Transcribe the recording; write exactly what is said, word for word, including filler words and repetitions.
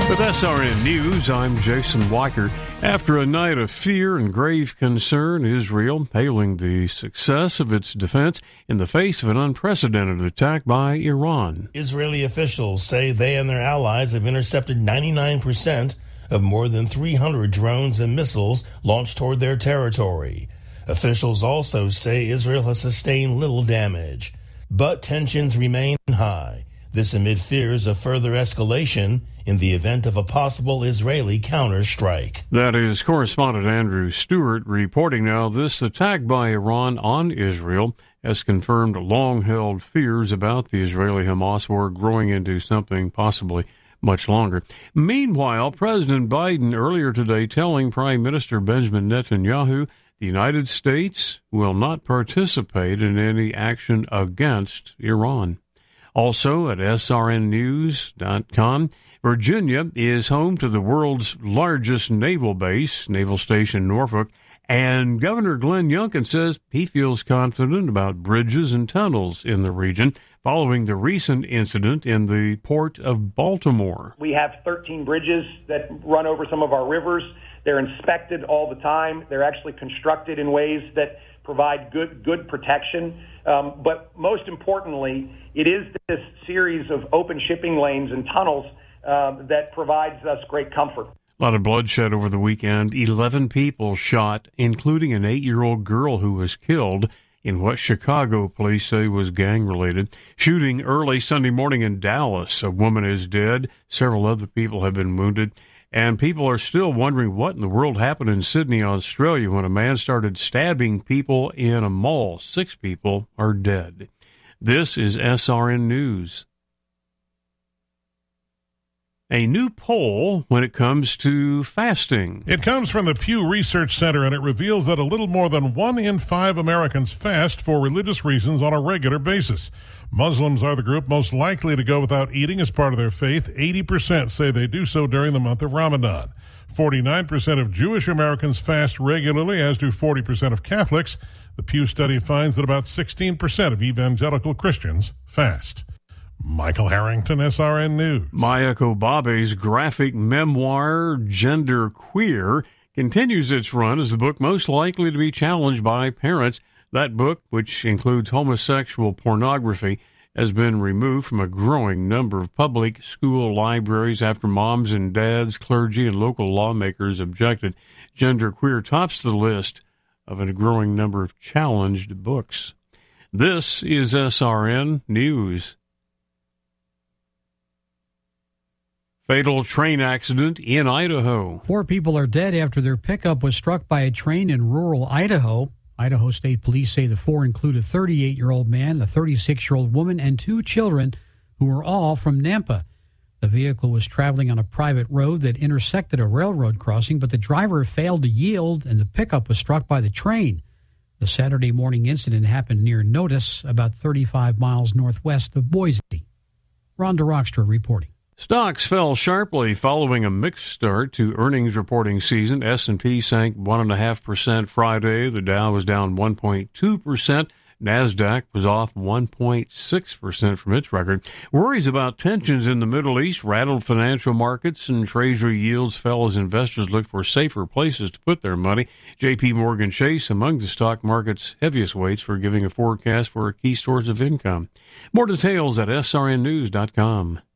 With S R N News, I'm Jason Weicker. After a night of fear and grave concern, Israel hailing the success of its defense in the face of an unprecedented attack by Iran. Israeli officials say they and their allies have intercepted ninety-nine percent of more than three hundred drones and missiles launched toward their territory. Officials also say Israel has sustained little damage, but tensions remain high. This amid fears of further escalation in the event of a possible Israeli counterstrike. That is correspondent Andrew Stewart reporting now. This attack by Iran on Israel has confirmed long-held fears about the Israeli-Hamas war growing into something possibly much longer. Meanwhile, President Biden earlier today telling Prime Minister Benjamin Netanyahu the United States will not participate in any action against Iran. Also at S R N news dot com, Virginia is home to the world's largest naval base, Naval Station Norfolk, and Governor Glenn Youngkin says he feels confident about bridges and tunnels in the region following the recent incident in the port of Baltimore. We have thirteen bridges that run over some of our rivers. They're inspected all the time. They're actually constructed in ways that provide good good protection. Um, but most importantly, it is this series of open shipping lanes and tunnels uh, that provides us great comfort. A lot of bloodshed over the weekend. Eleven people shot, including an eight-year-old girl who was killed in what Chicago police say was gang-related. Shooting early Sunday morning in Dallas. A woman is dead. Several other people have been wounded. And people are still wondering what in the world happened in Sydney, Australia, when a man started stabbing people in a mall. Six people are dead. This is S R N News. A new poll when it comes to fasting. It comes from the Pew Research Center, and it reveals that a little more than one in five Americans fast for religious reasons on a regular basis. Muslims are the group most likely to go without eating as part of their faith. eighty percent say they do so during the month of Ramadan. forty-nine percent of Jewish Americans fast regularly, as do forty percent of Catholics. The Pew study finds that about sixteen percent of evangelical Christians fast. Michael Harrington, S R N News. Maya Kobabe's graphic memoir, Gender Queer, continues its run as the book most likely to be challenged by parents. That book, which includes homosexual pornography, has been removed from a growing number of public school libraries after moms and dads, clergy, and local lawmakers objected. Gender Queer tops the list of a growing number of challenged books. This is S R N News. Fatal train accident in Idaho. Four people are dead after their pickup was struck by a train in rural Idaho. Idaho State Police say the four include a thirty-eight-year-old man, a thirty-six-year-old woman, and two children who were all from Nampa. The vehicle was traveling on a private road that intersected a railroad crossing, but the driver failed to yield and the pickup was struck by the train. The Saturday morning incident happened near Notus, about thirty-five miles northwest of Boise. Rhonda Rockstra reporting. Stocks fell sharply following a mixed start to earnings reporting season. S and P sank one point five percent Friday. The Dow was down one point two percent. NASDAQ was off one point six percent from its record. Worries about tensions in the Middle East rattled financial markets, and Treasury yields fell as investors looked for safer places to put their money. J P. Morgan Chase among the stock market's heaviest weights for giving a forecast for a key source of income. More details at S R N news dot com.